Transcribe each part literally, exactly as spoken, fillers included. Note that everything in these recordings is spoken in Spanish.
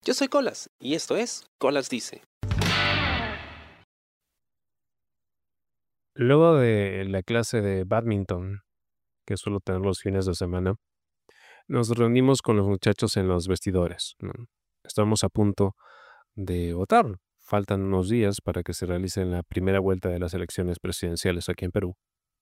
Yo soy Colas y esto es Colas Dice. Luego de la clase de bádminton, que suelo tener los fines de semana, nos reunimos con los muchachos en los vestidores, ¿no? Estamos a punto de votar. Faltan unos días para que se realice la primera vuelta de las elecciones presidenciales aquí en Perú.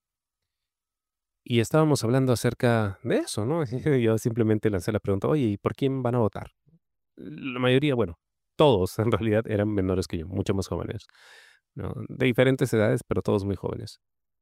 Y estábamos hablando acerca de eso, ¿no? Yo simplemente lancé la pregunta, oye, ¿y por quién van a votar? La mayoría, bueno, todos en realidad eran menores que yo, mucho más jóvenes, ¿no? De diferentes edades, pero todos muy jóvenes.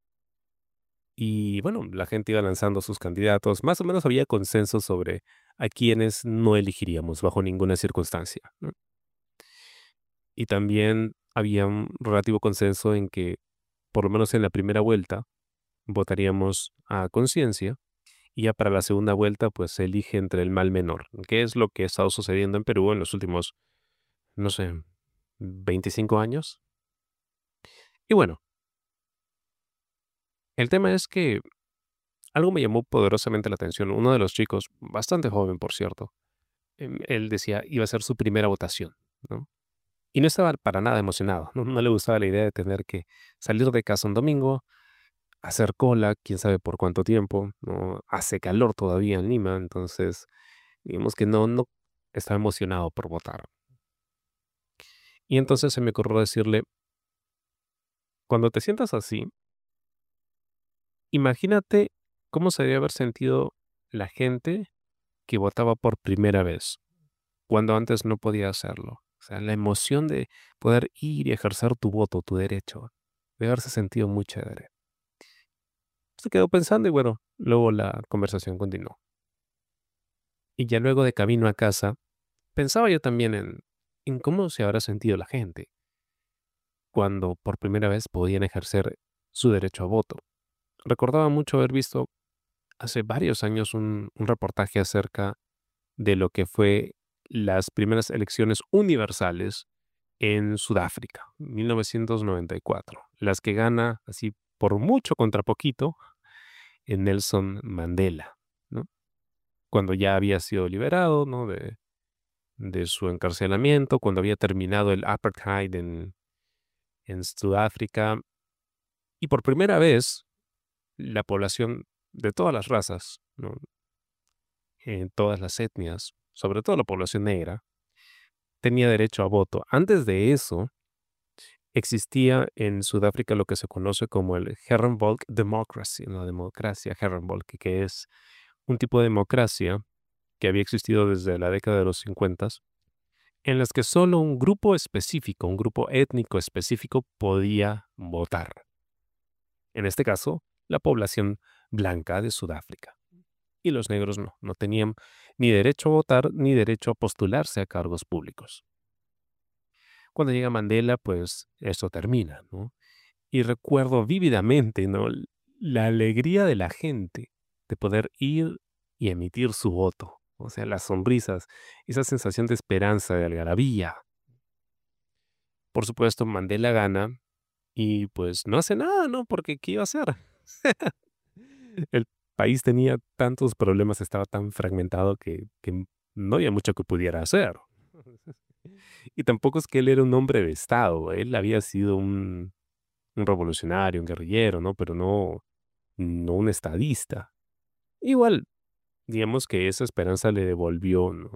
Y bueno, la gente iba lanzando sus candidatos. Más o menos había consenso sobre a quienes no elegiríamos bajo ninguna circunstancia, ¿no? Y también había un relativo consenso en que, por lo menos en la primera vuelta, votaríamos a conciencia y ya para la segunda vuelta, pues se elige entre el mal menor, que es lo que ha estado sucediendo en Perú en los últimos, no sé, veinticinco años. Y bueno, el tema es que algo me llamó poderosamente la atención. Uno de los chicos, bastante joven, por cierto, em, él decía iba a ser su primera votación, ¿no? Y no estaba para nada emocionado, no, no le gustaba la idea de tener que salir de casa un domingo, hacer cola, quién sabe por cuánto tiempo, ¿no? Hace calor todavía en Lima, entonces digamos que no, no estaba emocionado por votar. Y entonces se me ocurrió decirle, cuando te sientas así, imagínate cómo se debe haber sentido la gente que votaba por primera vez, cuando antes no podía hacerlo. O sea, la emoción de poder ir y ejercer tu voto, tu derecho, de haberse sentido muy chévere. Se quedó pensando y bueno, luego la conversación continuó. Y ya luego de camino a casa, pensaba yo también en, en cómo se habrá sentido la gente cuando por primera vez podían ejercer su derecho a voto. Recordaba mucho haber visto hace varios años un, un reportaje acerca de lo que fue las primeras elecciones universales en Sudáfrica, mil novecientos noventa y cuatro, las que gana así por mucho contra poquito en Nelson Mandela, ¿no? Cuando ya había sido liberado, ¿no? de, de su encarcelamiento, cuando había terminado el apartheid en, en Sudáfrica, y por primera vez la población de todas las razas, ¿no? En todas las etnias, sobre todo la población negra, tenía derecho a voto. Antes de eso, existía en Sudáfrica lo que se conoce como el Herrenvolk Democracy, la democracia Herrenvolk, que es un tipo de democracia que había existido desde la década de los cincuenta, en las que solo un grupo específico, un grupo étnico específico podía votar. En este caso, la población blanca de Sudáfrica. Y los negros no, no tenían ni derecho a votar ni derecho a postularse a cargos públicos. Cuando llega Mandela, pues eso termina, ¿no? Y recuerdo vívidamente, ¿no? l- La alegría de la gente de poder ir y emitir su voto. O sea, las sonrisas, esa sensación de esperanza, de algarabía. Por supuesto, Mandela gana y pues no hace nada, ¿no? Porque ¿qué iba a hacer? El país tenía tantos problemas, estaba tan fragmentado que, que no había mucho que pudiera hacer. Y tampoco es que él era un hombre de Estado, él había sido un, un revolucionario, un guerrillero, ¿no? Pero no, no un estadista. Igual, digamos que esa esperanza le devolvió, ¿no?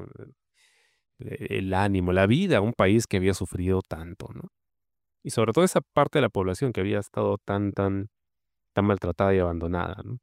E- el ánimo, la vida a un país que había sufrido tanto, ¿no? Y sobre todo esa parte de la población que había estado tan, tan, tan maltratada y abandonada, ¿no?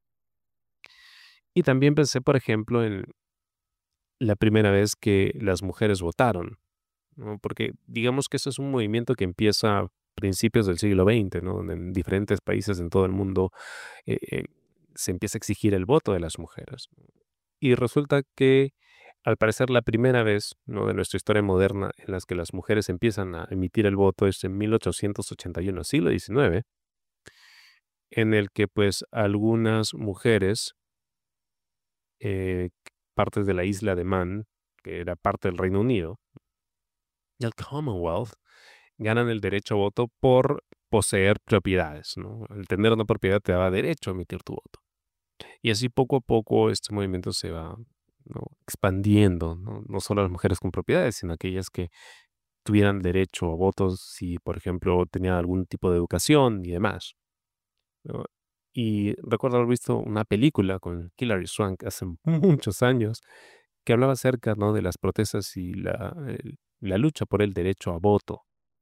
Y también pensé, por ejemplo, en la primera vez que las mujeres votaron, ¿no? Porque digamos que eso es un movimiento que empieza a principios del siglo veinte, ¿no? Donde en diferentes países en todo el mundo eh, eh, se empieza a exigir el voto de las mujeres. Y resulta que, al parecer, la primera vez, ¿no? de nuestra historia moderna en las que las mujeres empiezan a emitir el voto es en mil ochocientos ochenta y uno, siglo diecinueve, en el que pues algunas mujeres, eh, partes de la isla de Man, que era parte del Reino Unido, y el Commonwealth, ganan el derecho a voto por poseer propiedades, ¿no? El tener una propiedad te daba derecho a emitir tu voto. Y así poco a poco este movimiento se va ¿no? Expandiendo, ¿no? No solo a las mujeres con propiedades, sino aquellas que tuvieran derecho a votos si, por ejemplo, tenían algún tipo de educación y demás, ¿no? Y recuerdo haber visto una película con Hilary Swank hace muchos años que hablaba acerca, ¿no? de las protestas y la, el- la lucha por el derecho a voto.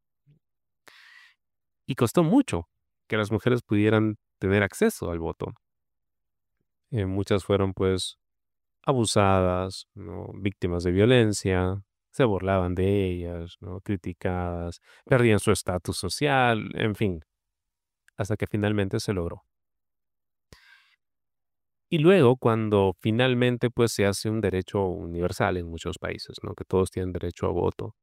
Y costó mucho que las mujeres pudieran tener acceso al voto. Eh, muchas fueron, pues, abusadas, ¿no? Víctimas de violencia, se burlaban de ellas, ¿no? Criticadas, perdían su estatus social, en fin, hasta que finalmente se logró. Y luego, cuando finalmente, pues, se hace un derecho universal en muchos países, ¿no? Que todos tienen derecho a voto.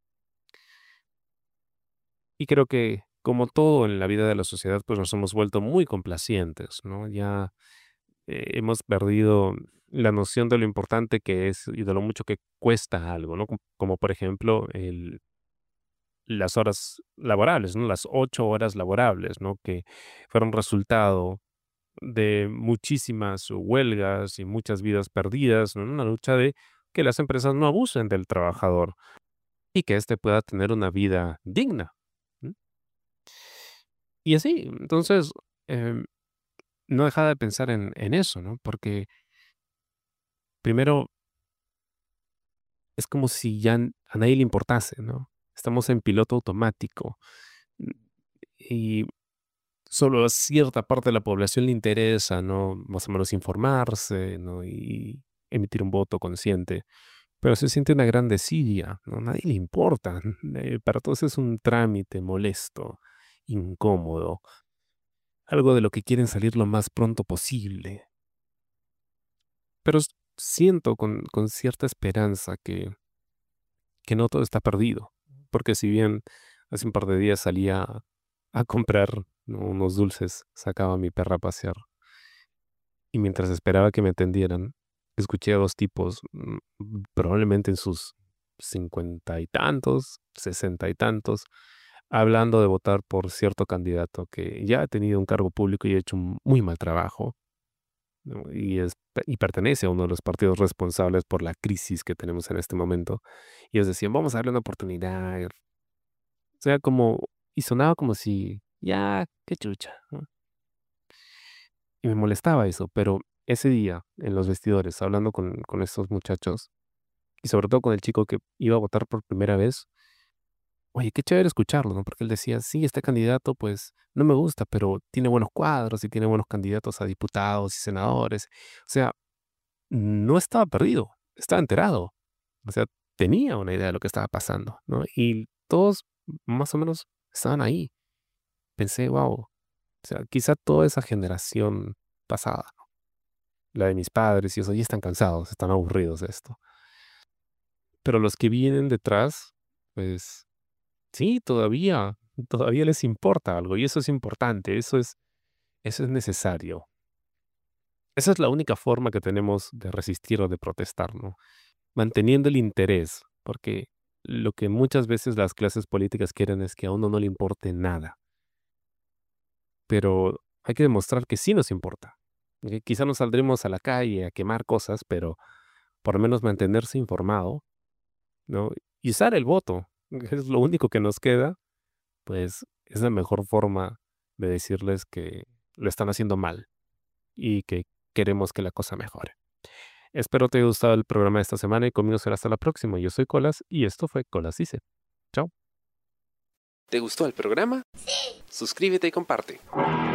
Y creo que, como todo en la vida de la sociedad, pues, nos hemos vuelto muy complacientes, ¿no? Ya, eh, hemos perdido la noción de lo importante que es y de lo mucho que cuesta algo, ¿no? Com como, por ejemplo, el las horas laborables, ¿no? Las ocho horas laborables, ¿no? Que fueron resultado de muchísimas huelgas y muchas vidas perdidas, ¿no? En una lucha de que las empresas no abusen del trabajador y que éste pueda tener una vida digna, ¿mm? Y así, entonces, em, no dejaba de pensar en en eso, ¿no? Porque primero es como si ya n a nadie le importase, ¿no? Estamos en piloto automático, mm, y solo a cierta parte de la población le interesa, ¿no? Más o menos informarse, ¿no? Y emitir un voto consciente. Pero se siente una gran desidia, ¿no? A nadie le importa. Eh, para todos es un trámite molesto, incómodo, algo de lo que quieren salir lo más pronto posible. Pero s- siento con, con cierta esperanza que, que no todo está perdido. Porque si bien hace un par de días salía a, a comprar, ¿no? unos dulces, sacaba a mi perra a pasear. Y mientras esperaba que me atendieran, escuché a dos tipos, mm, probablemente en sus cincuenta y tantos, sesenta y tantos, hablando de votar por cierto candidato que ya ha tenido un cargo público y ha hecho un muy mal trabajo, ¿no? Y, es, y pertenece a uno de los partidos responsables por la crisis que tenemos en este momento. Y ellos decían, vamos a darle una oportunidad. O sea, como, y sonaba como si, ya, qué chucha, ¿no? Y me molestaba eso, pero ese día, en los vestidores, hablando con con estos muchachos, y sobre todo con el chico que iba a votar por primera vez, oye, qué chévere escucharlo, ¿no? Porque él decía: "Sí, este candidato, pues, no me gusta, pero tiene buenos cuadros y tiene buenos candidatos a diputados y senadores". O sea, no estaba perdido, estaba enterado. O sea, tenía una idea de lo que estaba pasando, ¿no? Y todos, más o menos, estaban ahí. Pensé: "Guau", o sea, quizá toda esa generación pasada, la de mis padres y eso, ya están cansados, están aburridos de esto. Pero los que vienen detrás, pues sí, todavía, todavía les importa algo y eso es importante, eso es, eso es necesario. Esa es la única forma que tenemos de resistir o de protestar, ¿no? Manteniendo el interés, porque lo que muchas veces las clases políticas quieren es que a uno no le importe nada, pero hay que demostrar que sí nos importa. Que quizá no saldremos a la calle a quemar cosas, pero por lo menos mantenerse informado, ¿no? Y usar el voto, que es lo único que nos queda, pues es la mejor forma de decirles que lo están haciendo mal y que queremos que la cosa mejore. Espero te haya gustado el programa de esta semana y conmigo será hasta la próxima. Yo soy Colas y esto fue Colas Dice. Chao. ¿Te gustó el programa? Suscríbete y comparte.